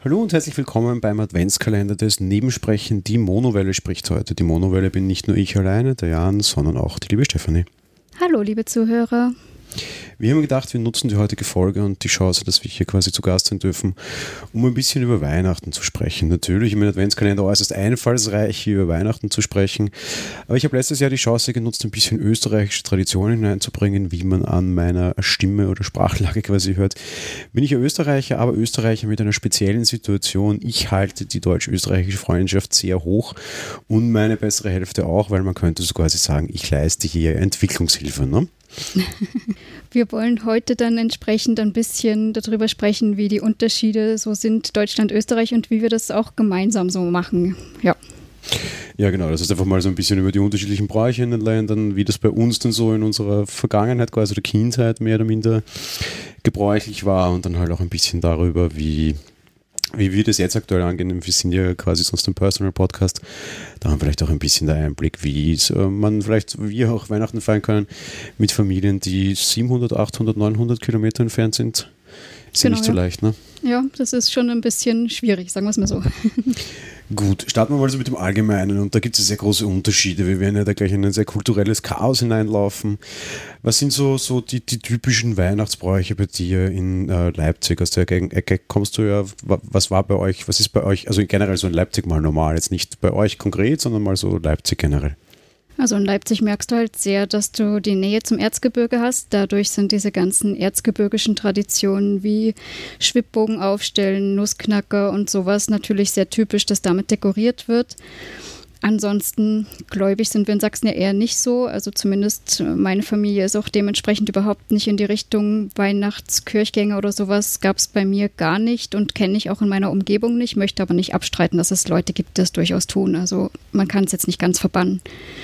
Hallo und herzlich willkommen beim Adventskalender des Nebensprechen. Die Monowelle spricht heute. Die Monowelle bin nicht nur ich alleine, der Jan, sondern auch die liebe Stefanie. Hallo, liebe Zuhörer. Wir haben gedacht, wir nutzen die heutige Folge und die Chance, dass wir hier quasi zu Gast sein dürfen, um ein bisschen über Weihnachten zu sprechen. Natürlich im Adventskalender äußerst einfallsreich, hier über Weihnachten zu sprechen. Aber ich habe letztes Jahr die Chance genutzt, ein bisschen österreichische Traditionen hineinzubringen, wie man an meiner Stimme oder Sprachlage quasi hört. Bin ich ja Österreicher, aber Österreicher mit einer speziellen Situation. Ich halte die deutsch-österreichische Freundschaft sehr hoch und meine bessere Hälfte auch, weil man könnte so quasi sagen, ich leiste hier Entwicklungshilfe, ne? Wir wollen heute dann entsprechend ein bisschen darüber sprechen, wie die Unterschiede so sind, Deutschland, Österreich und wie wir das auch gemeinsam so machen. Ja, genau. Das heißt einfach mal so ein bisschen über die unterschiedlichen Bräuche in den Ländern, wie das bei uns dann so in unserer Vergangenheit, quasi der Kindheit mehr oder minder gebräuchlich war und dann halt auch ein bisschen darüber, wie wir das jetzt aktuell angehen. Wir sind ja quasi sonst ein Personal-Podcast. Da haben wir vielleicht auch ein bisschen der Einblick, wie man vielleicht, wie auch Weihnachten feiern können mit Familien, die 700, 800, 900 Kilometer entfernt sind. Ist genau, ja nicht so leicht, ne? Ja, das ist schon ein bisschen schwierig, sagen wir es mal so. Gut, starten wir mal so mit dem Allgemeinen und da gibt es sehr große Unterschiede. Wir werden ja da gleich in ein sehr kulturelles Chaos hineinlaufen. Was sind so die typischen Weihnachtsbräuche bei dir in Leipzig? Aus der Ecke kommst du ja, was ist bei euch, also generell so in Leipzig mal normal, jetzt nicht bei euch konkret, sondern mal so Leipzig generell? Also in Leipzig merkst du halt sehr, dass du die Nähe zum Erzgebirge hast. Dadurch sind diese ganzen erzgebirgischen Traditionen wie Schwibbogen aufstellen, Nussknacker und sowas natürlich sehr typisch, dass damit dekoriert wird. Ansonsten gläubig sind wir in Sachsen ja eher nicht so. Also zumindest meine Familie ist auch dementsprechend überhaupt nicht in die Richtung Weihnachtskirchgänger oder sowas. Gab es bei mir gar nicht und kenne ich auch in meiner Umgebung nicht. Möchte aber nicht abstreiten, dass es Leute gibt, die das durchaus tun. Also man kann es jetzt nicht ganz verbannen.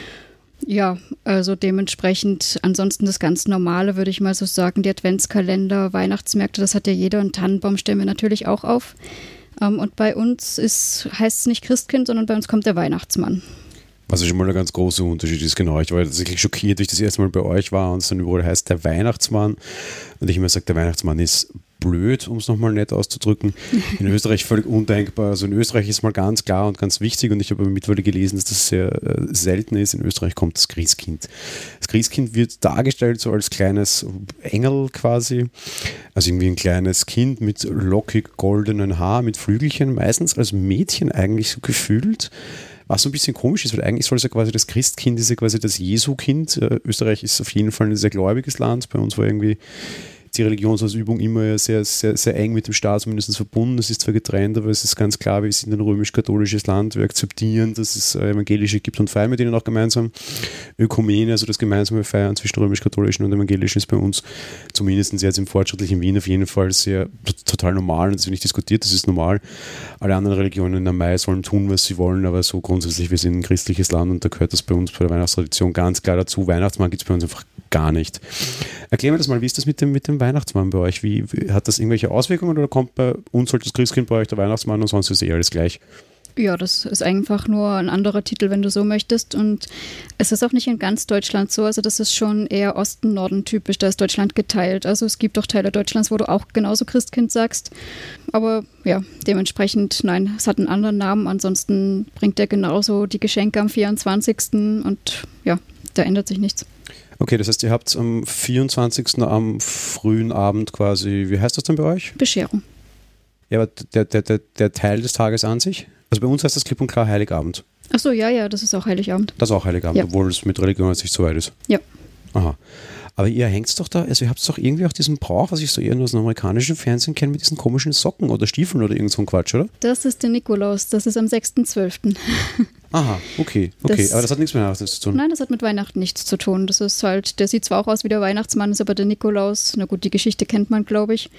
Ja, also dementsprechend ansonsten das ganz Normale, würde ich mal so sagen, die Adventskalender, Weihnachtsmärkte, das hat ja jeder, einen Tannenbaum stellen wir natürlich auch auf. Und bei uns heißt es nicht Christkind, sondern bei uns kommt der Weihnachtsmann. Was schon mal ein ganz großer Unterschied ist, genau. Ich war tatsächlich schockiert, als ich das erste Mal bei euch war und es dann überall heißt der Weihnachtsmann. Und ich immer sage, der Weihnachtsmann ist blöd, um es nochmal nett auszudrücken. In Österreich völlig undenkbar. Also in Österreich ist mal ganz klar und ganz wichtig und ich habe mittlerweile gelesen, dass das sehr selten ist. In Österreich kommt das Christkind. Das Christkind wird dargestellt so als kleines Engel quasi. Also irgendwie ein kleines Kind mit lockig goldenen Haar, mit Flügelchen, meistens als Mädchen eigentlich so gefühlt. Was so ein bisschen komisch ist, weil eigentlich soll es ja quasi das Christkind, ist ja quasi das Jesu-Kind. Österreich ist auf jeden Fall ein sehr gläubiges Land. Bei uns war irgendwie die Religionsausübung immer sehr, sehr, sehr eng mit dem Staat zumindest verbunden. Es ist zwar getrennt, aber es ist ganz klar, wir sind ein römisch-katholisches Land. Wir akzeptieren, dass es Evangelische gibt und feiern mit denen auch gemeinsam. Ökumene, also das gemeinsame Feiern zwischen römisch-katholischen und evangelischen ist bei uns zumindest jetzt im fortschrittlichen Wien auf jeden Fall sehr total normal und das wird nicht diskutiert, das ist normal. Alle anderen Religionen am Mai sollen tun, was sie wollen, aber so grundsätzlich, wir sind ein christliches Land und da gehört das bei uns bei der Weihnachtstradition ganz klar dazu. Weihnachtsmann gibt es bei uns einfach gar nicht. Erklär mir das mal, wie ist das mit dem Weihnachtsmann bei euch? Wie hat das irgendwelche Auswirkungen oder kommt bei uns halt das Christkind, bei euch der Weihnachtsmann und sonst ist alles gleich? Ja, das ist einfach nur ein anderer Titel, wenn du so möchtest und es ist auch nicht in ganz Deutschland so, also das ist schon eher Osten, Norden typisch, da ist Deutschland geteilt, also es gibt auch Teile Deutschlands, wo du auch genauso Christkind sagst, aber ja, dementsprechend, nein, es hat einen anderen Namen, ansonsten bringt der genauso die Geschenke am 24. und ja, da ändert sich nichts. Okay, das heißt, ihr habt am 24. am frühen Abend quasi, wie heißt das denn bei euch? Bescherung. Ja, aber der Teil des Tages an sich? Also bei uns heißt das klipp und klar Heiligabend. Achso, ja, das ist auch Heiligabend. Das ist auch Heiligabend, ja. Obwohl es mit Religion jetzt nicht so weit ist. Ja. Aha. Aber ihr hängt es doch da, also ihr habt doch irgendwie auch diesen Brauch, was ich so eher nur aus dem amerikanischen Fernsehen kenne, mit diesen komischen Socken oder Stiefeln oder irgend so ein Quatsch, oder? Das ist der Nikolaus, das ist am 6.12. Aha, okay. Aber das hat nichts mit Weihnachten zu tun. Nein, das hat mit Weihnachten nichts zu tun. Das ist halt, der sieht zwar auch aus wie der Weihnachtsmann, ist aber der Nikolaus. Na gut, die Geschichte kennt man, glaube ich.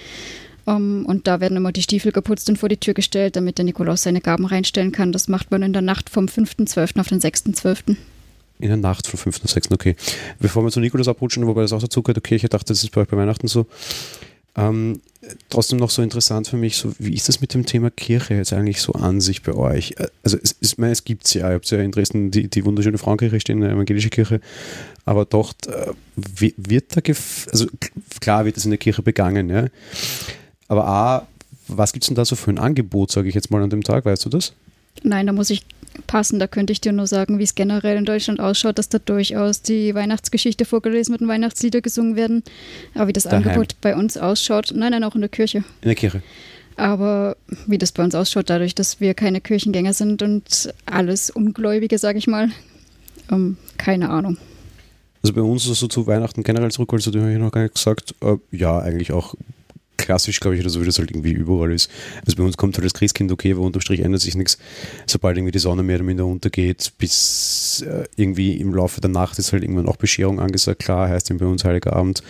Und da werden immer die Stiefel geputzt und vor die Tür gestellt, damit der Nikolaus seine Gaben reinstellen kann. Das macht man in der Nacht vom 5.12. auf den 6.12. In der Nacht vom 5. und 6. Okay. Bevor wir zu Nikolaus abrutschen, wobei das auch dazu gehört, okay, ich dachte, das ist bei euch bei Weihnachten so. Trotzdem noch so interessant für mich, so, wie ist das mit dem Thema Kirche jetzt eigentlich so an sich bei euch? Also es gibt es ja, ihr habt ja in Dresden die wunderschöne Frauenkirche stehen, eine evangelische Kirche, aber dort wird da, also klar wird das in der Kirche begangen, ja, aber was gibt es denn da so für ein Angebot, sage ich jetzt mal an dem Tag, weißt du das? Nein, da muss ich passen. Da könnte ich dir nur sagen, wie es generell in Deutschland ausschaut, dass da durchaus die Weihnachtsgeschichte vorgelesen wird und Weihnachtslieder gesungen werden. Aber wie das Angebot bei uns ausschaut, nein, auch in der Kirche. In der Kirche. Aber wie das bei uns ausschaut, dadurch, dass wir keine Kirchengänger sind und alles Ungläubige, sage ich mal, keine Ahnung. Also bei uns ist es so zu Weihnachten generell zurück, also du hast ja noch gar nicht gesagt, ja, eigentlich auch klassisch, glaube ich, oder so wie das halt irgendwie überall ist. Also bei uns kommt halt das Christkind, okay, aber unterm Strich ändert sich nichts. Sobald irgendwie die Sonne mehr oder minder untergeht, bis irgendwie im Laufe der Nacht ist halt irgendwann auch Bescherung angesagt, klar, heißt eben bei uns Heiliger Abend.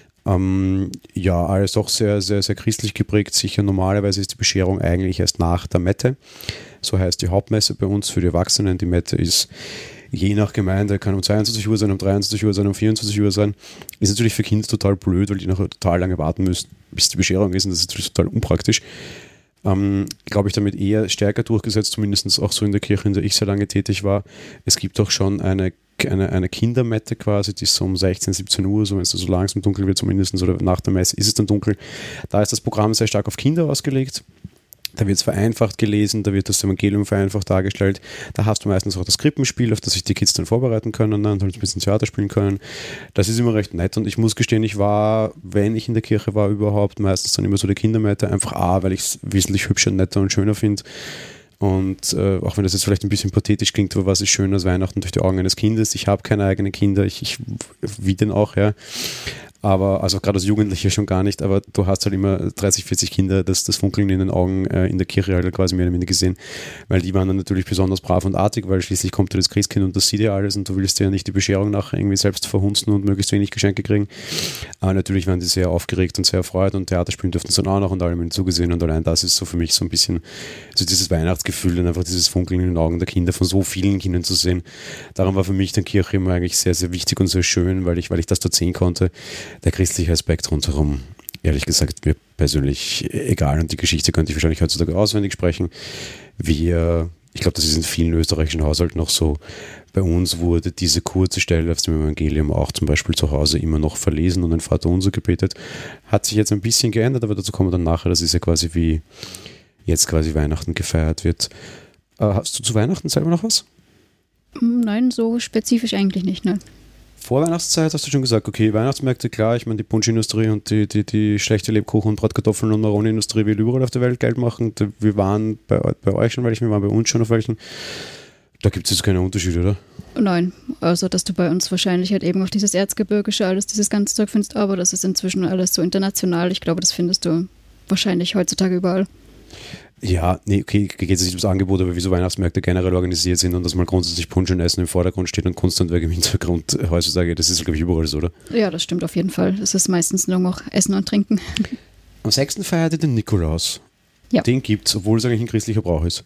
Ja, alles doch sehr, sehr, sehr christlich geprägt. Sicher normalerweise ist die Bescherung eigentlich erst nach der Mette. So heißt die Hauptmesse bei uns für die Erwachsenen. Die Mette ist je nach Gemeinde, kann um 22 Uhr sein, um 23 Uhr sein, um 24 Uhr sein. Ist natürlich für Kinder total blöd, weil die nachher total lange warten müssen, bis die Bescherung ist, und das ist natürlich total unpraktisch. Glaube ich, damit eher stärker durchgesetzt, zumindest auch so in der Kirche, in der ich sehr lange tätig war. Es gibt auch schon eine Kindermette quasi, die ist so um 16, 17 Uhr, so wenn es so langsam dunkel wird zumindest, oder nach der Messe ist es dann dunkel. Da ist das Programm sehr stark auf Kinder ausgelegt. Da wird es vereinfacht gelesen, da wird das Evangelium vereinfacht dargestellt. Da hast du meistens auch das Krippenspiel, auf das sich die Kids dann vorbereiten können und halt ein bisschen Theater spielen können. Das ist immer recht nett, und ich muss gestehen, ich war, wenn ich in der Kirche war überhaupt, meistens dann immer so der Kindermette, einfach weil ich es wesentlich hübscher, netter und schöner finde. Und auch wenn das jetzt vielleicht ein bisschen pathetisch klingt, aber was ist schön als Weihnachten durch die Augen eines Kindes? Ich habe keine eigenen Kinder, ich wie denn auch, ja. Aber, also gerade als Jugendlicher schon gar nicht, aber du hast halt immer 30, 40 Kinder, das Funkeln in den Augen in der Kirche halt quasi mehr oder weniger gesehen, weil die waren dann natürlich besonders brav und artig, weil schließlich kommt das Christkind und das sieht ja alles, und du willst ja nicht die Bescherung nachher irgendwie selbst verhunzen und möglichst wenig Geschenke kriegen. Aber natürlich waren die sehr aufgeregt und sehr erfreut, und Theater spielen durften sie dann auch noch und alle haben ihnen zugesehen, und allein das ist so für mich so ein bisschen so dieses Weihnachtsgefühl, dann einfach dieses Funkeln in den Augen der Kinder von so vielen Kindern zu sehen. Darum war für mich dann Kirche immer eigentlich sehr, sehr wichtig und sehr schön, weil ich das dort sehen konnte. Der christliche Aspekt rundherum, ehrlich gesagt, mir persönlich egal, und die Geschichte könnte ich wahrscheinlich heutzutage auswendig sprechen. Ich glaube, das ist in vielen österreichischen Haushalten noch so. Bei uns wurde diese kurze Stelle aus dem Evangelium auch zum Beispiel zu Hause immer noch verlesen und ein Vaterunser gebetet. Hat sich jetzt ein bisschen geändert, aber dazu kommen wir dann nachher. Das ist ja quasi wie jetzt quasi Weihnachten gefeiert wird. Hast du zu Weihnachten selber noch was? Nein, so spezifisch eigentlich nicht, ne? Vorweihnachtszeit hast du schon gesagt, okay, Weihnachtsmärkte, klar, ich meine, die Punschindustrie und die schlechte Lebkuchen und Bratkartoffeln und Maroni-Industrie will überall auf der Welt Geld machen. Wir waren bei euch schon welchen, wir waren bei uns schon auf welchen. Da gibt es jetzt keine Unterschiede, oder? Nein, also dass du bei uns wahrscheinlich halt eben auch dieses Erzgebirgische, alles dieses ganze Zeug findest, aber das ist inzwischen alles so international. Ich glaube, das findest du wahrscheinlich heutzutage überall. Ja, nee, okay, geht es nicht ums Angebot, aber wie so Weihnachtsmärkte generell organisiert sind und dass mal grundsätzlich Punsch und Essen im Vordergrund steht und Kunsthandwerk im Hintergrund heutzutage, das ist, glaube ich, überall so, oder? Ja, das stimmt auf jeden Fall. Es ist meistens nur noch Essen und Trinken. Am 6. feiert ihr den Nikolaus. Ja. Den gibt es, obwohl es eigentlich ein christlicher Brauch ist.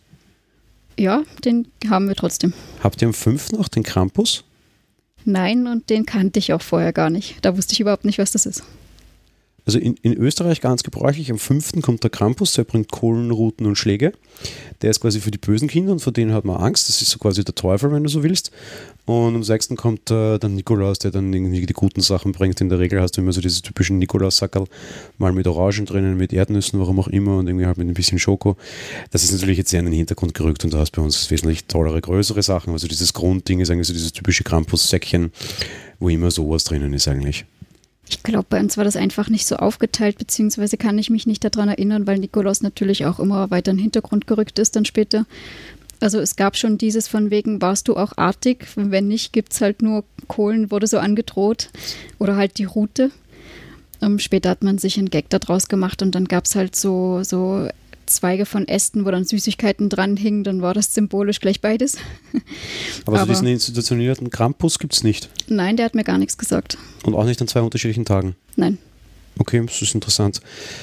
Ja, den haben wir trotzdem. Habt ihr am 5. noch den Krampus? Nein, und den kannte ich auch vorher gar nicht. Da wusste ich überhaupt nicht, was das ist. Also in Österreich ganz gebräuchlich, am 5. kommt der Krampus, der bringt Kohlen, Ruten und Schläge. Der ist quasi für die bösen Kinder und vor denen hat man Angst. Das ist so quasi der Teufel, wenn du so willst. Und am 6. kommt der Nikolaus, der dann irgendwie die guten Sachen bringt. In der Regel hast du immer so diese typischen Nikolaussackerl, mal mit Orangen drinnen, mit Erdnüssen, warum auch immer, und irgendwie halt mit ein bisschen Schoko. Das ist natürlich jetzt sehr in den Hintergrund gerückt, und du hast bei uns wesentlich tollere, größere Sachen. Also dieses Grundding ist eigentlich so dieses typische Krampus-Säckchen, wo immer sowas drinnen ist eigentlich. Ich glaube, bei uns war das einfach nicht so aufgeteilt, beziehungsweise kann ich mich nicht daran erinnern, weil Nikolaus natürlich auch immer weiter in den Hintergrund gerückt ist dann später. Also es gab schon dieses von wegen, warst du auch artig? Wenn nicht, gibt es halt nur Kohlen, wurde so angedroht. Oder halt die Rute. Später hat man sich einen Gag daraus gemacht, und dann gab es halt so Zweige von Ästen, wo dann Süßigkeiten dranhingen, dann war das symbolisch gleich beides. Aber so diesen institutionierten Krampus gibt es nicht? Nein, der hat mir gar nichts gesagt. Und auch nicht an 2 unterschiedlichen Tagen? Nein. Okay, das ist interessant.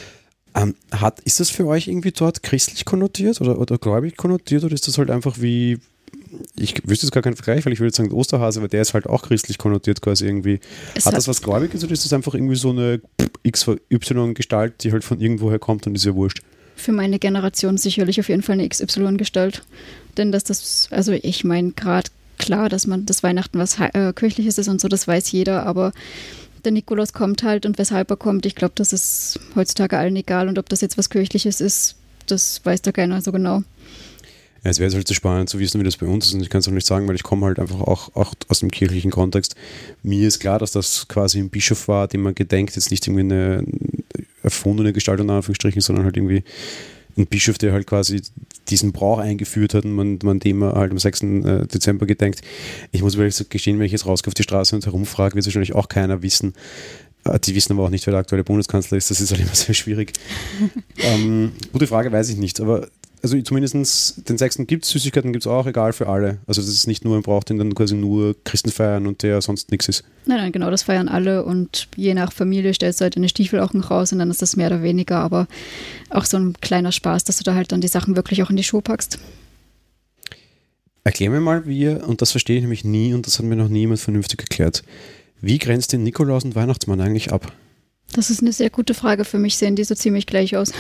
Ist das für euch irgendwie dort christlich konnotiert oder gläubig konnotiert, oder ist das halt einfach wie, ich wüsste jetzt gar keinen Vergleich, weil ich würde jetzt sagen Osterhase, aber der ist halt auch christlich konnotiert quasi irgendwie. Hat das was Gläubiges, oder ist das einfach irgendwie so eine XY-Gestalt, die halt von irgendwoher kommt und ist ja wurscht? Für meine Generation sicherlich auf jeden Fall eine XY-Gestalt. Denn also ich meine gerade klar, dass das Weihnachten was Kirchliches ist und so, das weiß jeder, aber der Nikolaus kommt halt und weshalb er kommt, ich glaube, das ist heutzutage allen egal und ob das jetzt was Kirchliches ist, das weiß da keiner so genau. Ja, es wäre halt so spannend zu wissen, wie das bei uns ist und ich kann es auch nicht sagen, weil ich komme halt einfach auch aus dem kirchlichen Kontext. Mir ist klar, dass das quasi ein Bischof war, dem man gedenkt, jetzt nicht irgendwie eine erfundene Gestalt in Anführungsstrichen, sondern halt irgendwie ein Bischof, der halt quasi diesen Brauch eingeführt hat und man dem halt am 6. Dezember gedenkt. Ich muss wirklich gestehen, wenn ich jetzt rausgehe auf die Straße und herumfrage, wird es wahrscheinlich auch keiner wissen. Die wissen aber auch nicht, wer der aktuelle Bundeskanzler ist. Das ist halt immer sehr schwierig. Gute Frage, weiß ich nicht. Aber also zumindest den 6. gibt es, Süßigkeiten gibt es auch, egal für alle. Also das ist nicht nur ein Brauch, den dann quasi nur Christen feiern und der sonst nichts ist. Nein, genau, das feiern alle und je nach Familie stellst du halt deine Stiefel auch noch raus und dann ist das mehr oder weniger, aber auch so ein kleiner Spaß, dass du da halt dann die Sachen wirklich auch in die Schuhe packst. Erklär mir mal, und das verstehe ich nämlich nie und das hat mir noch nie jemand vernünftig erklärt, wie grenzt den Nikolaus und Weihnachtsmann eigentlich ab? Das ist eine sehr gute Frage. Für mich sehen die so ziemlich gleich aus.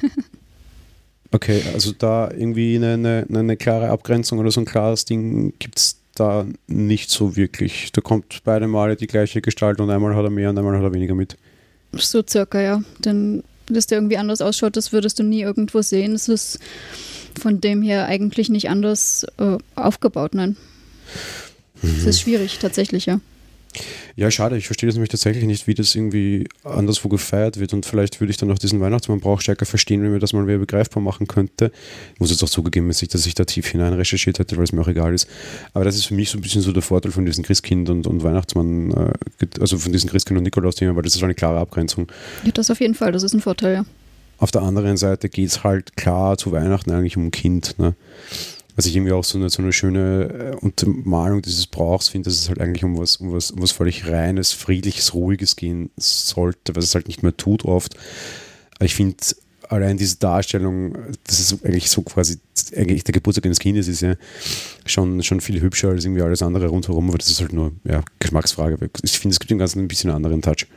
Okay, also da irgendwie eine klare Abgrenzung oder so ein klares Ding gibt es da nicht so wirklich. Da kommt beide Male die gleiche Gestalt und einmal hat er mehr und einmal hat er weniger mit. So circa, ja. Denn dass der irgendwie anders ausschaut, das würdest du nie irgendwo sehen. Es ist von dem her eigentlich nicht anders aufgebaut, nein. Es ist schwierig, tatsächlich, ja. Ja, schade, ich verstehe das nämlich tatsächlich nicht, wie das irgendwie anderswo gefeiert wird und vielleicht würde ich dann auch diesen Weihnachtsmann-Brauch stärker verstehen, wenn mir das mal wer begreifbar machen könnte. Ich muss jetzt auch zugegeben, dass ich da tief hinein recherchiert hätte, weil es mir auch egal ist. Aber das ist für mich so ein bisschen so der Vorteil von diesen Christkind und Weihnachtsmann, also von diesen Christkind und Nikolaus-Themen, weil das ist eine klare Abgrenzung. Ja, das auf jeden Fall, das ist ein Vorteil, ja. Auf der anderen Seite geht es halt klar zu Weihnachten eigentlich um ein Kind, ne? Was ich irgendwie auch so eine schöne Untermalung dieses Brauchs finde, dass es halt eigentlich um was völlig Reines, Friedliches, Ruhiges gehen sollte, was es halt nicht mehr tut oft. Aber ich finde allein diese Darstellung, das ist eigentlich so quasi, eigentlich der Geburtstag eines Kindes ist ja schon viel hübscher als irgendwie alles andere rundherum, aber das ist halt nur Geschmacksfrage. Ich finde, es gibt dem Ganzen ein bisschen einen anderen Touch.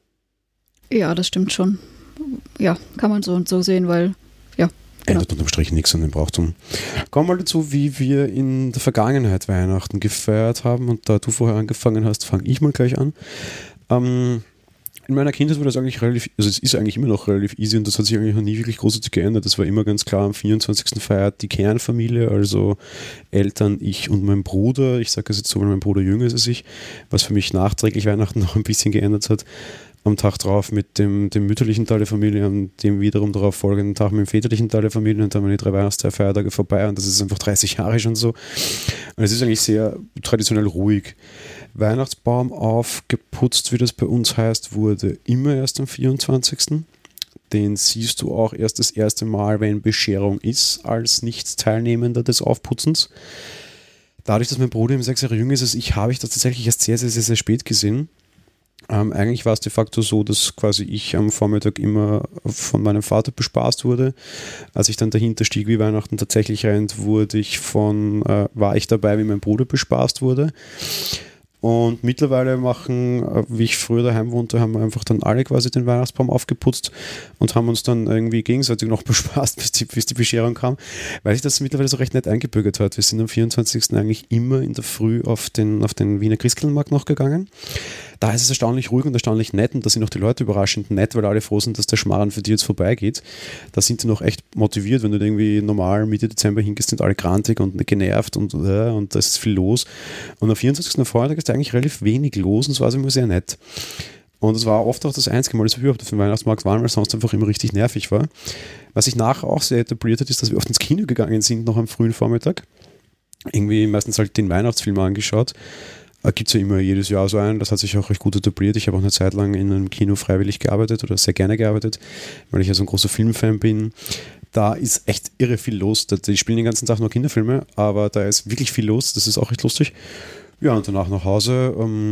Ja, das stimmt schon. Ja, kann man so und so sehen, weil genau. Ändert unterm Strich nichts an dem Brauchtum. Kommen wir mal dazu, wie wir in der Vergangenheit Weihnachten gefeiert haben. Und da du vorher angefangen hast, fange ich mal gleich an. In meiner Kindheit war das eigentlich es ist eigentlich immer noch relativ easy und das hat sich eigentlich noch nie wirklich großartig geändert. Das war immer ganz klar, am 24. feiert die Kernfamilie, also Eltern, ich und mein Bruder. Ich sage das jetzt so, weil mein Bruder jünger ist als ich, was für mich nachträglich Weihnachten noch ein bisschen geändert hat. Am Tag drauf mit dem mütterlichen Teil der Familie, am dem wiederum darauf folgenden Tag mit dem väterlichen Teil der Familie und dann waren die 3 Weihnachtsfeiertage vorbei und das ist einfach 30 Jahre schon so. Und es ist eigentlich sehr traditionell ruhig. Weihnachtsbaum aufgeputzt, wie das bei uns heißt, wurde immer erst am 24. Den siehst du auch erst das erste Mal, wenn Bescherung ist, als Nicht-Teilnehmender des Aufputzens. Dadurch, dass mein Bruder im 6 Jahre jünger ist als ich, habe ich das tatsächlich erst sehr, sehr, sehr, sehr spät gesehen. Eigentlich war es de facto so, dass quasi ich am Vormittag immer von meinem Vater bespaßt wurde. Als ich dann dahinter stieg, wie Weihnachten tatsächlich rennt, war ich dabei, wie mein Bruder bespaßt wurde. Und mittlerweile wie ich früher daheim wohnte, haben wir einfach dann alle quasi den Weihnachtsbaum aufgeputzt und haben uns dann irgendwie gegenseitig noch bespaßt, bis die Bescherung kam, weil sich das mittlerweile so recht nett eingebürgert hat. Wir sind am 24. eigentlich immer in der Früh auf den Wiener Christkindlmarkt noch gegangen. Da ist es erstaunlich ruhig und erstaunlich nett und da sind auch die Leute überraschend nett, weil alle froh sind, dass der Schmarrn für die jetzt vorbeigeht. Da sind die noch echt motiviert, wenn du irgendwie normal Mitte Dezember hingehst, sind alle grantig und genervt und da ist viel los. Und am 24. Vormittag ist da eigentlich relativ wenig los und es war also immer sehr nett. Und es war oft auch das einzige Mal, dass wir überhaupt auf dem Weihnachtsmarkt waren, weil es sonst einfach immer richtig nervig war. Was sich nachher auch sehr etabliert hat, ist, dass wir oft ins Kino gegangen sind, noch am frühen Vormittag. Irgendwie meistens halt den Weihnachtsfilm angeschaut. Gibt es ja immer jedes Jahr so einen, das hat sich auch recht gut etabliert. Ich habe auch eine Zeit lang in einem Kino freiwillig gearbeitet oder sehr gerne gearbeitet, weil ich ja so ein großer Filmfan bin. Da ist echt irre viel los. Die spielen den ganzen Tag nur Kinderfilme, aber da ist wirklich viel los, das ist auch echt lustig. Ja, und danach nach Hause,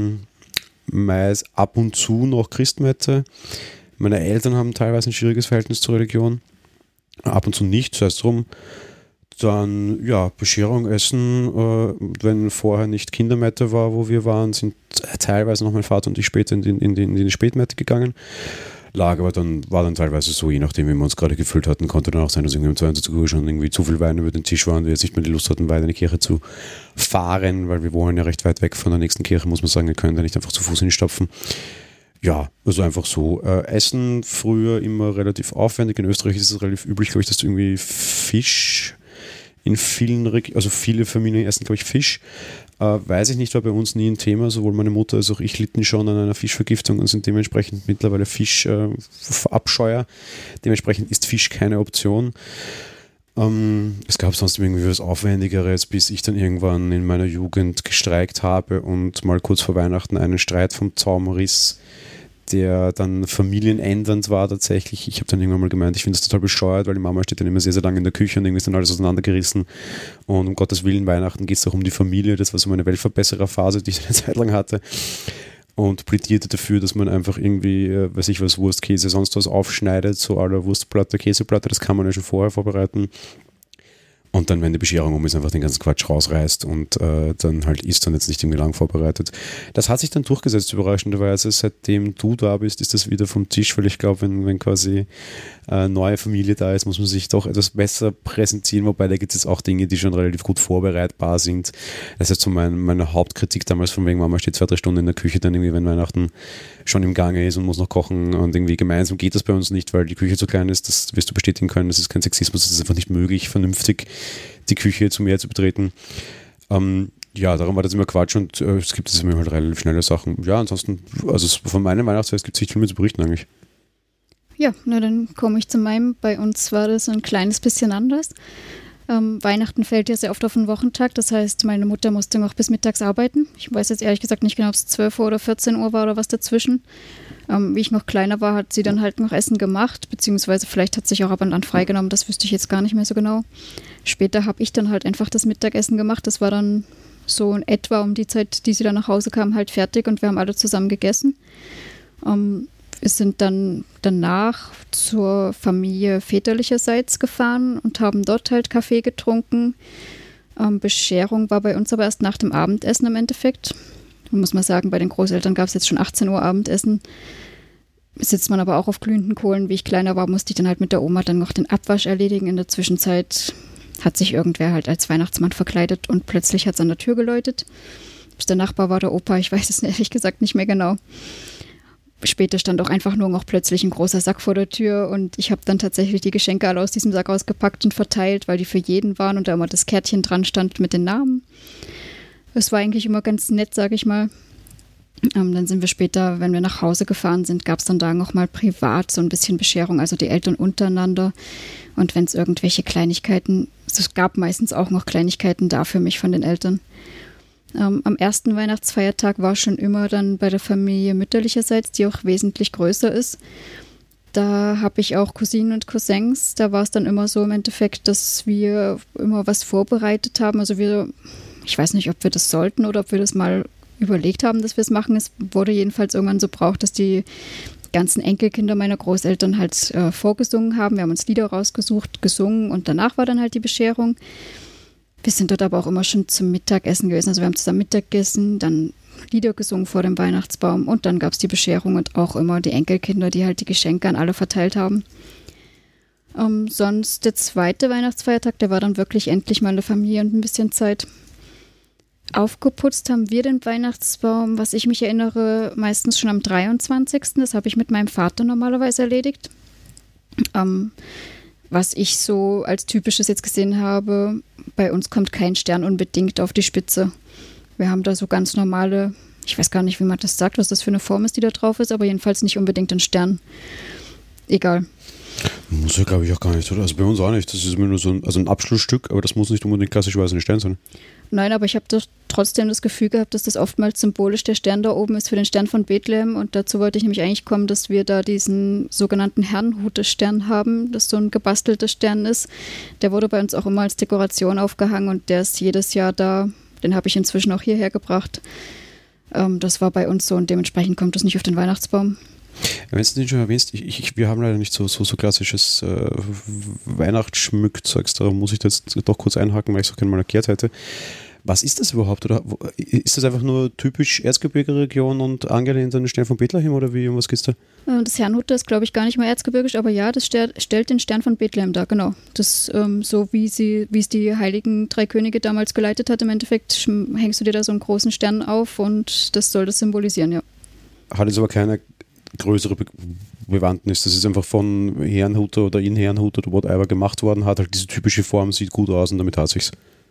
meist ab und zu noch Christmette. Meine Eltern haben teilweise ein schwieriges Verhältnis zur Religion, ab und zu nicht, sei es drum. Dann, Bescherung, Essen, wenn vorher nicht Kindermette war, wo wir waren, sind teilweise noch mein Vater und ich später in die Spätmette gegangen. War dann teilweise so, je nachdem, wie wir uns gerade gefühlt hatten, konnte dann auch sein, dass irgendwie um 22 Uhr schon irgendwie zu viel Wein über den Tisch war und wir jetzt nicht mehr die Lust hatten, weiter in die Kirche zu fahren, weil wir wohnen ja recht weit weg von der nächsten Kirche, muss man sagen, wir können da nicht einfach zu Fuß hinstopfen. Ja, also einfach so. Essen früher immer relativ aufwendig. In Österreich ist es relativ üblich, glaube ich, dass du irgendwie Fisch in vielen also viele Familien essen, glaube ich, Fisch. Weiß ich nicht, war bei uns nie ein Thema. Sowohl meine Mutter als auch ich litten schon an einer Fischvergiftung und sind dementsprechend mittlerweile Fischabscheuer. Dementsprechend ist Fisch keine Option. Es gab sonst irgendwie was Aufwendigeres, bis ich dann irgendwann in meiner Jugend gestreikt habe und mal kurz vor Weihnachten einen Streit vom Zaum riss, der dann familienändernd war tatsächlich. Ich habe dann irgendwann mal gemeint, ich finde das total bescheuert, weil die Mama steht dann immer sehr, sehr lange in der Küche und irgendwie ist dann alles auseinandergerissen. Und um Gottes Willen, Weihnachten geht es auch um die Familie. Das war so meine Weltverbessererphase, die ich eine Zeit lang hatte. Und plädierte dafür, dass man einfach irgendwie, weiß ich was, Wurst, Käse, sonst was aufschneidet, so à la Wurstplatte, Käseplatte, das kann man ja schon vorher vorbereiten. Und dann, wenn die Bescherung ist, einfach den ganzen Quatsch rausreißt und dann halt ist dann jetzt nicht irgendwie lang vorbereitet. Das hat sich dann durchgesetzt, überraschenderweise. Seitdem du da bist, ist das wieder vom Tisch, weil ich glaube, wenn quasi neue Familie da ist, muss man sich doch etwas besser präsentieren, wobei da gibt es auch Dinge, die schon relativ gut vorbereitbar sind. Das ist so meine Hauptkritik damals von wegen, Mama steht 2-3 Stunden in der Küche, dann irgendwie, wenn Weihnachten schon im Gange ist und muss noch kochen und irgendwie gemeinsam geht das bei uns nicht, weil die Küche zu klein ist, das wirst du bestätigen können, das ist kein Sexismus, das ist einfach nicht möglich, vernünftig die Küche zu mehr zu betreten. Ja, darum war das immer Quatsch und es gibt jetzt immer halt relativ schnelle Sachen. Ja, ansonsten, also von meinem Weihnachtsfest gibt es nicht viel mehr zu berichten eigentlich. Ja, na dann komme ich zu meinem. Bei uns war das ein kleines bisschen anders. Weihnachten fällt ja sehr oft auf den Wochentag, das heißt, meine Mutter musste noch bis mittags arbeiten. Ich weiß jetzt ehrlich gesagt nicht genau, ob es 12 Uhr oder 14 Uhr war oder was dazwischen. Wie ich noch kleiner war, hat sie dann halt noch Essen gemacht, beziehungsweise vielleicht hat sich auch ab und an freigenommen, das wüsste ich jetzt gar nicht mehr so genau. Später habe ich dann halt einfach das Mittagessen gemacht, das war dann so in etwa um die Zeit, die sie dann nach Hause kam, halt fertig und wir haben alle zusammen gegessen. Wir sind dann danach zur Familie väterlicherseits gefahren und haben dort halt Kaffee getrunken. Bescherung war bei uns aber erst nach dem Abendessen im Endeffekt. Da muss man sagen, bei den Großeltern gab es jetzt schon 18 Uhr Abendessen. Sitzt man aber auch auf glühenden Kohlen. Wie ich kleiner war, musste ich dann halt mit der Oma dann noch den Abwasch erledigen. In der Zwischenzeit hat sich irgendwer halt als Weihnachtsmann verkleidet und plötzlich hat es an der Tür geläutet. Ob es der Nachbar war, der Opa, ich weiß es ehrlich gesagt nicht mehr genau. Später stand auch einfach nur noch plötzlich ein großer Sack vor der Tür und ich habe dann tatsächlich die Geschenke alle aus diesem Sack ausgepackt und verteilt, weil die für jeden waren und da immer das Kärtchen dran stand mit den Namen. Es war eigentlich immer ganz nett, sage ich mal. Dann sind wir später, wenn wir nach Hause gefahren sind, gab es dann da nochmal privat so ein bisschen Bescherung, also die Eltern untereinander. Und wenn es irgendwelche Kleinigkeiten, es gab meistens auch noch Kleinigkeiten da für mich von den Eltern. Am ersten Weihnachtsfeiertag war schon immer dann bei der Familie mütterlicherseits, die auch wesentlich größer ist. Da habe ich auch Cousinen und Cousins. Da war es dann immer so im Endeffekt, dass wir immer was vorbereitet haben. Also ich weiß nicht, ob wir das sollten oder ob wir das mal überlegt haben, dass wir es machen. Es wurde jedenfalls irgendwann so braucht, dass die ganzen Enkelkinder meiner Großeltern halt vorgesungen haben. Wir haben uns Lieder rausgesucht, gesungen und danach war dann halt die Bescherung. Wir sind dort aber auch immer schon zum Mittagessen gewesen. Also wir haben zusammen Mittag gegessen, dann Lieder gesungen vor dem Weihnachtsbaum und dann gab es die Bescherung und auch immer die Enkelkinder, die halt die Geschenke an alle verteilt haben. Sonst der zweite Weihnachtsfeiertag, der war dann wirklich endlich mal eine Familie und ein bisschen Zeit. Aufgeputzt haben wir den Weihnachtsbaum, was ich mich erinnere, meistens schon am 23. Das habe ich mit meinem Vater normalerweise erledigt. Was ich so als Typisches jetzt gesehen habe, bei uns kommt kein Stern unbedingt auf die Spitze. Wir haben da so ganz normale, ich weiß gar nicht, wie man das sagt, was das für eine Form ist, die da drauf ist, aber jedenfalls nicht unbedingt ein Stern. Egal. Muss ja, glaube ich, auch gar nicht, oder? Also bei uns auch nicht. Das ist immer nur so ein Abschlussstück, aber das muss nicht unbedingt klassischerweise ein Stern sein. Nein, aber ich habe trotzdem das Gefühl gehabt, dass das oftmals symbolisch der Stern da oben ist für den Stern von Bethlehem. Und dazu wollte ich nämlich eigentlich kommen, dass wir da diesen sogenannten Herrnhutestern haben, das so ein gebastelter Stern ist. Der wurde bei uns auch immer als Dekoration aufgehangen und der ist jedes Jahr da. Den habe ich inzwischen auch hierher gebracht. Das war bei uns so und dementsprechend kommt das nicht auf den Weihnachtsbaum. Wenn du den schon erwähnst, wir haben leider nicht so klassisches Weihnachtsschmückzeugs, darum muss ich da jetzt doch kurz einhaken, weil ich es auch gerne mal erklärt hätte. Was ist das überhaupt? Oder ist das einfach nur typisch Erzgebirge-Region und angelehnt an den Stern von Bethlehem oder wie? Um was geht's da? Das Herrnhuter ist, glaube ich, gar nicht mal erzgebirgisch, aber ja, das stellt den Stern von Bethlehem dar, genau. Das so wie es die Heiligen Drei Könige damals geleitet hat, im Endeffekt hängst du dir da so einen großen Stern auf und das soll das symbolisieren, ja. Hat jetzt aber keiner größere Bewandtnis. Das ist einfach von Herrnhuter oder in Herrnhuter oder whatever gemacht worden, hat halt diese typische Form, sieht gut aus und damit hat sich's.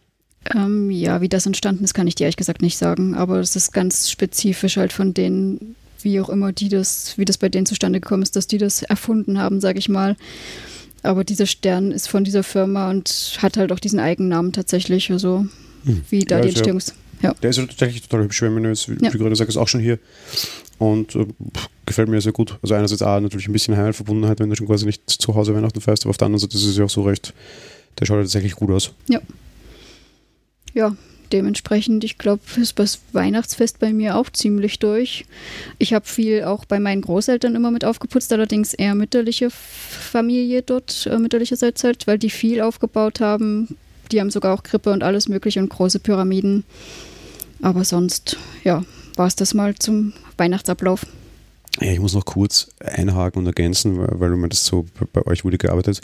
Ja, wie das entstanden ist, kann ich dir ehrlich gesagt nicht sagen, aber es ist ganz spezifisch halt von denen, wie auch immer wie das bei denen zustande gekommen ist, dass die das erfunden haben, sage ich mal. Aber dieser Stern ist von dieser Firma und hat halt auch diesen Eigennamen tatsächlich, also wie da die Entstehung ist. Ja. Der ist ja tatsächlich total hübsch, wenn man jetzt, wie du gerade sagst, ist auch schon hier und gefällt mir sehr gut. Also einerseits auch natürlich ein bisschen Heimatverbundenheit, wenn du schon quasi nicht zu Hause Weihnachten feierst, aber auf der anderen Seite ist es ja auch so recht, der schaut ja tatsächlich gut aus. Ja, dementsprechend, ich glaube, ist das Weihnachtsfest bei mir auch ziemlich durch. Ich habe viel auch bei meinen Großeltern immer mit aufgeputzt, allerdings eher mütterliche Familie dort, mütterlicherseits halt, weil die viel aufgebaut haben. Die haben sogar auch Krippe und alles mögliche und große Pyramiden. Aber sonst, ja, war es das mal zum Weihnachtsablauf. Ja, ich muss noch kurz einhaken und ergänzen, weil du meinst, so bei euch wurde gearbeitet.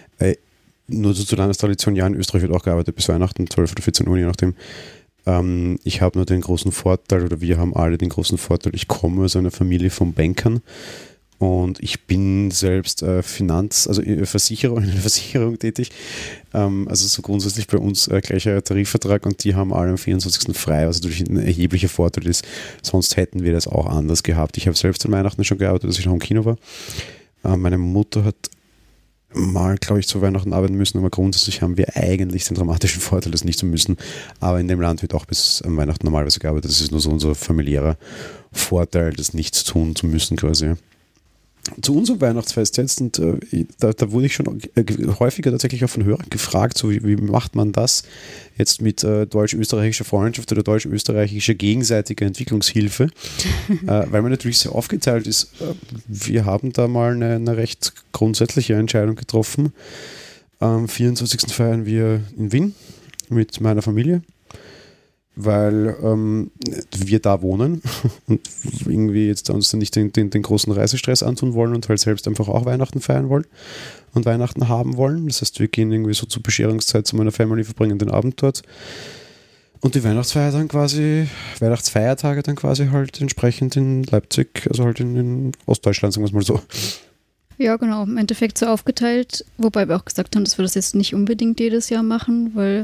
Nur so zur Landestradition, ja, in Österreich wird auch gearbeitet bis Weihnachten, 12 oder 14 Uhr, je nachdem. Ich habe nur den großen Vorteil, oder wir haben alle den großen Vorteil, ich komme aus einer Familie von Bankern und ich bin selbst in der Versicherung tätig. Also so grundsätzlich bei uns gleicher Tarifvertrag und die haben alle am 24. frei, was natürlich ein erheblicher Vorteil ist. Sonst hätten wir das auch anders gehabt. Ich habe selbst an Weihnachten schon gearbeitet, als ich noch im Kino war. Meine Mutter hat mal, glaube ich, zu Weihnachten arbeiten müssen, aber grundsätzlich haben wir eigentlich den dramatischen Vorteil, das nicht zu müssen. Aber in dem Land wird auch bis am Weihnachten normalerweise gearbeitet. Das ist nur so unser familiärer Vorteil, das nichts tun zu müssen quasi. Zu unserem Weihnachtsfest jetzt, und da wurde ich schon häufiger tatsächlich auch von Hörern gefragt, so wie macht man das jetzt mit deutsch-österreichischer Freundschaft oder deutsch-österreichischer gegenseitiger Entwicklungshilfe, weil man natürlich sehr aufgeteilt ist. Wir haben da mal eine recht grundsätzliche Entscheidung getroffen. Am 24. feiern wir in Wien mit meiner Familie, weil wir da wohnen und irgendwie jetzt uns dann nicht den großen Reisestress antun wollen und halt selbst einfach auch Weihnachten feiern wollen und Weihnachten haben wollen. Das heißt, wir gehen irgendwie so zur Bescherungszeit zu meiner Family, verbringen den Abend dort und die Weihnachtsfeiertage dann quasi halt entsprechend in Leipzig, also halt in Ostdeutschland, sagen wir es mal so. Ja, genau, im Endeffekt so aufgeteilt, wobei wir auch gesagt haben, dass wir das jetzt nicht unbedingt jedes Jahr machen, weil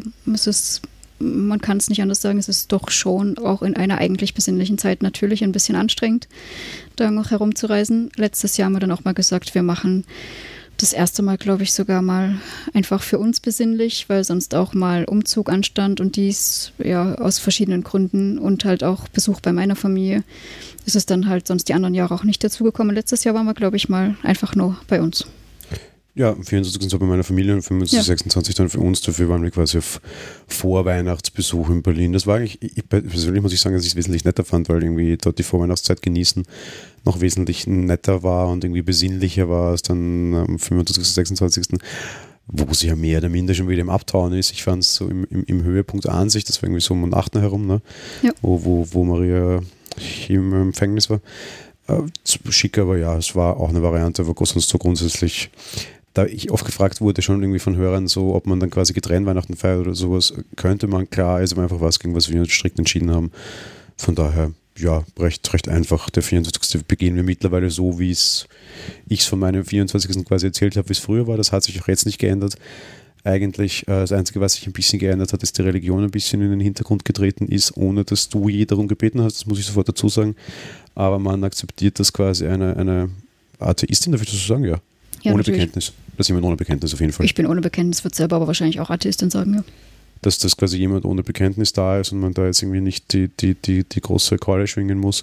man kann es nicht anders sagen, es ist doch schon auch in einer eigentlich besinnlichen Zeit natürlich ein bisschen anstrengend, da noch herumzureisen. Letztes Jahr haben wir dann auch mal gesagt, wir machen das erste Mal, glaube ich, sogar mal einfach für uns besinnlich, weil sonst auch mal Umzug anstand und dies ja aus verschiedenen Gründen und halt auch Besuch bei meiner Familie. Ist es dann halt sonst die anderen Jahre auch nicht dazugekommen. Letztes Jahr waren wir, glaube ich, mal einfach nur bei uns. Ja, 24 so bei meiner Familie und 25, 26 dann für uns. Dafür waren wir quasi auf Vorweihnachtsbesuch in Berlin. Das war eigentlich, persönlich muss ich sagen, dass ich es wesentlich netter fand, weil irgendwie dort die Vorweihnachtszeit genießen noch wesentlich netter war und irgendwie besinnlicher war als dann am 25., 26., wo sie ja mehr oder minder schon wieder im Abtauen ist. Ich fand es so im Höhepunkt an sich, das war irgendwie so um 8. herum, ne? Ja. Wo Maria im Empfängnis war. Schick, aber ja, es war auch eine Variante, wo sonst so grundsätzlich, da ich oft gefragt wurde, schon irgendwie von Hörern, so, ob man dann quasi getrennt Weihnachten feiert oder sowas, könnte man, klar, ist aber einfach was, gegen was wir uns strikt entschieden haben. Von daher, ja, recht einfach. Der 24. begehen wir mittlerweile so, wie ich es von meinem 24. quasi erzählt habe, wie es früher war. Das hat sich auch jetzt nicht geändert. Eigentlich das Einzige, was sich ein bisschen geändert hat, ist die Religion ein bisschen in den Hintergrund getreten ist, ohne dass du je darum gebeten hast, das muss ich sofort dazu sagen. Aber man akzeptiert das quasi eine Atheistin, darf ich das so sagen? Ja. Ja, ohne natürlich. Bekenntnis. Das ist jemand ohne Bekenntnis auf jeden Fall. Ich bin ohne Bekenntnis, wird selber aber wahrscheinlich auch Atheistin sagen, ja. Dass das quasi jemand ohne Bekenntnis da ist und man da jetzt irgendwie nicht die große Keule schwingen muss.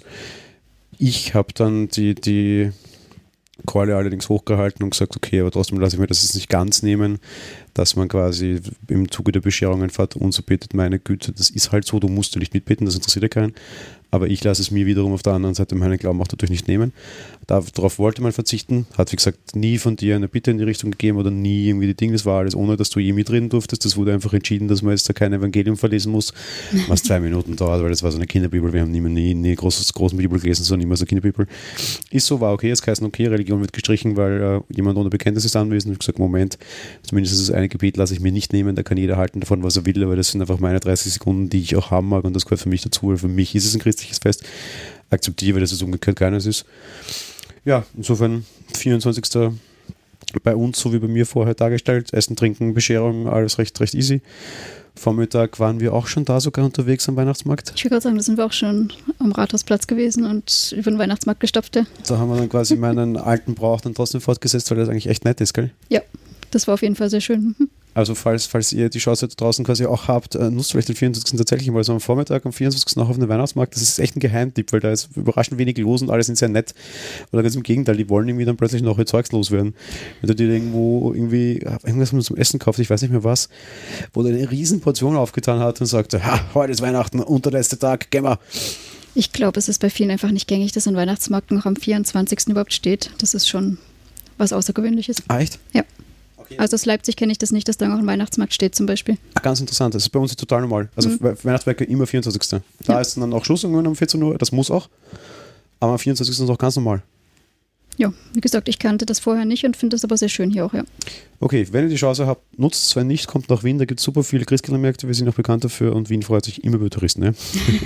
Ich habe dann die Keule allerdings hochgehalten und gesagt, okay, aber trotzdem lasse ich mir das jetzt nicht ganz nehmen, dass man quasi im Zuge der Bescherungen Vater unser betet, meine Güte, das ist halt so, du musst ja nicht mitbeten, das interessiert ja keinen. Aber ich lasse es mir wiederum auf der anderen Seite meinen Glauben auch dadurch nicht nehmen. Darauf wollte man verzichten, hat wie gesagt nie von dir eine Bitte in die Richtung gegeben oder nie irgendwie die Dinge, das war alles ohne, dass du je mitreden durftest. Das wurde einfach entschieden, dass man jetzt da kein Evangelium verlesen muss, was 2 Minuten dauert, weil das war so eine Kinderbibel, wir haben nie großen Bibel gelesen, sondern immer so eine Kinderbibel. Ist so, war okay, es heißt okay, Religion wird gestrichen, weil jemand ohne Bekenntnis ist anwesend. Ich habe gesagt, Moment, zumindest das eine Gebet lasse ich mir nicht nehmen, da kann jeder halten davon, was er will, aber das sind einfach meine 30 Sekunden, die ich auch haben mag und das gehört für mich dazu, weil für mich ist es ein christliches Fest, akzeptiere, dass es umgekehrt keines ist. Ja, insofern 24. bei uns, so wie bei mir vorher dargestellt. Essen, Trinken, Bescherung, alles recht easy. Vormittag waren wir auch schon da sogar unterwegs am Weihnachtsmarkt. Ich würde gerade sagen, da sind wir auch schon am Rathausplatz gewesen und über den Weihnachtsmarkt gestopft. Da haben wir dann quasi meinen alten Brauch dann trotzdem fortgesetzt, weil das eigentlich echt nett ist, gell? Ja, das war auf jeden Fall sehr schön. Also falls ihr die Chance da draußen quasi auch habt, nutzt vielleicht den 24. tatsächlich mal so am Vormittag, am 24. noch auf den Weihnachtsmarkt. Das ist echt ein Geheimtipp, weil da ist überraschend wenig los und alle sind sehr nett. Oder ganz im Gegenteil, die wollen irgendwie dann plötzlich noch ihr Zeugs loswerden. Wenn du dir irgendwo irgendwas zum Essen kaufst, ich weiß nicht mehr was, wo der eine riesen Portion aufgetan hat und sagte, heute ist Weihnachten, unterletzter Tag, gehen wir. Ich glaube, es ist bei vielen einfach nicht gängig, dass ein Weihnachtsmarkt noch am 24. überhaupt steht. Das ist schon was Außergewöhnliches. Ah, echt? Ja. Also aus Leipzig kenne ich das nicht, dass da noch ein Weihnachtsmarkt steht zum Beispiel. Ganz interessant, das ist bei uns total normal. Also Weihnachtsmärkte immer 24. Da ist dann auch Schluss um 14 Uhr, das muss auch. Aber am 24. ist auch ganz normal. Ja, wie gesagt, ich kannte das vorher nicht und finde das aber sehr schön hier auch, ja. Okay, wenn ihr die Chance habt, nutzt es, wenn nicht, kommt nach Wien, da gibt es super viele Christkindlmärkte, wir sind auch bekannt dafür und Wien freut sich immer über Touristen. Ne?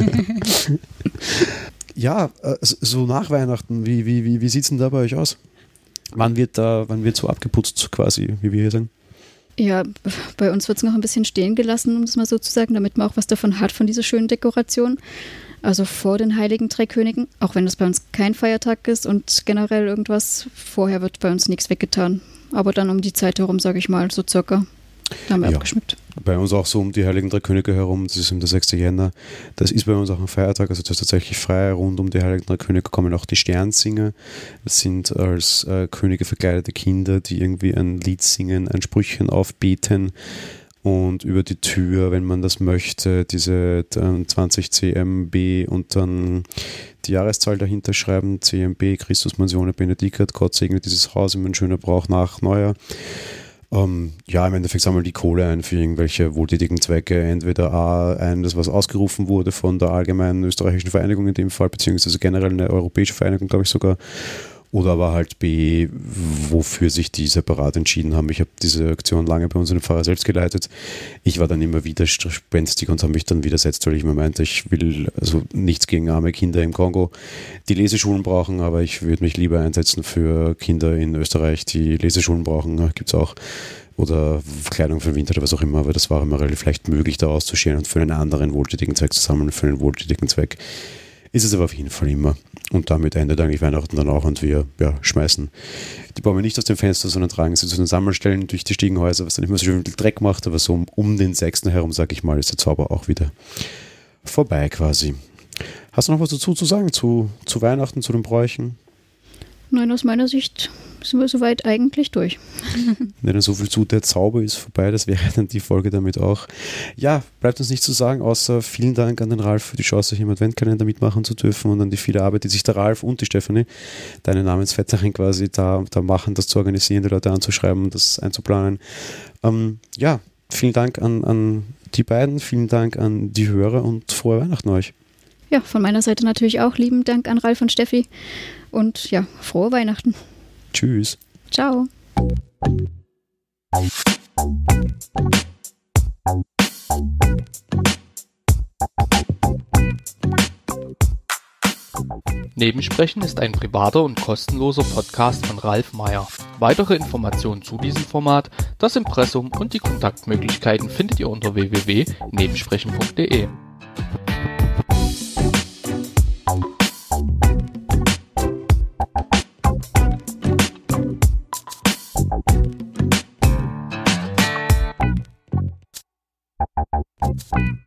Ja, so nach Weihnachten, wie sieht es denn da bei euch aus? Wann wird so abgeputzt quasi, wie wir hier sagen? Ja, bei uns wird es noch ein bisschen stehen gelassen, um das mal so zu sagen, damit man auch was davon hat, von dieser schönen Dekoration. Also vor den Heiligen Drei Königen, auch wenn das bei uns kein Feiertag ist und generell irgendwas, vorher wird bei uns nichts weggetan. Aber dann um die Zeit herum, sage ich mal, so circa, da haben wir abgeschmückt. Bei uns auch so um die Heiligen Drei Könige herum, das ist der 6. Jänner. Das ist bei uns auch ein Feiertag, also das ist tatsächlich frei. Rund um die Heiligen Drei Könige kommen auch die Sternsinger. Das sind als Könige verkleidete Kinder, die irgendwie ein Lied singen, ein Sprüchchen aufbeten und über die Tür, wenn man das möchte, diese 20 CMB und dann die Jahreszahl dahinter schreiben, CMB, Christus Mansione Benedicat, Gott segne dieses Haus, immer ein schöner Brauch nach Neujahr. Ja, im Endeffekt sammeln die Kohle ein für irgendwelche wohltätigen Zwecke. Entweder A, das was ausgerufen wurde von der Allgemeinen Österreichischen Vereinigung in dem Fall, beziehungsweise generell eine europäische Vereinigung, glaube ich sogar. Oder aber halt B, wofür sich die separat entschieden haben. Ich habe diese Aktion lange bei uns in dem Pfarrer selbst geleitet. Ich war dann immer wieder spenstig und habe mich dann widersetzt, weil ich mir meinte, ich will also nichts gegen arme Kinder im Kongo, die Leseschulen brauchen, aber ich würde mich lieber einsetzen für Kinder in Österreich, die Leseschulen brauchen. Gibt es auch. Oder Kleidung für den Winter oder was auch immer, aber das war immer relativ leicht möglich, da auszuscheren und für einen anderen wohltätigen Zweck zu sammeln, für einen wohltätigen Zweck. Ist es aber auf jeden Fall immer. Und damit endet eigentlich Weihnachten dann auch und wir schmeißen die Bäume nicht aus dem Fenster, sondern tragen sie zu den Sammelstellen durch die Stiegenhäuser, was dann immer so schön viel Dreck macht, aber so um den 6. herum, sag ich mal, ist der Zauber auch wieder vorbei quasi. Hast du noch was dazu zu sagen, zu Weihnachten, zu den Bräuchen? Nein, aus meiner Sicht sind wir soweit eigentlich durch. Wenn dann so viel zu, der Zauber ist vorbei, das wäre dann die Folge damit auch. Ja, bleibt uns nichts zu sagen, außer vielen Dank an den Ralf für die Chance, hier im Adventkalender mitmachen zu dürfen und an die viele Arbeit, die sich der Ralf und die Stefanie, deine Namensvetterin quasi, da machen, das zu organisieren, die Leute anzuschreiben, das einzuplanen. Ja, vielen Dank an die beiden, vielen Dank an die Hörer und frohe Weihnachten euch. Ja, von meiner Seite natürlich auch lieben Dank an Ralf und Steffi und ja, frohe Weihnachten. Tschüss. Ciao. Nebensprechen ist ein privater und kostenloser Podcast von Ralf Meyer. Weitere Informationen zu diesem Format, das Impressum und die Kontaktmöglichkeiten findet ihr unter www.nebensprechen.de.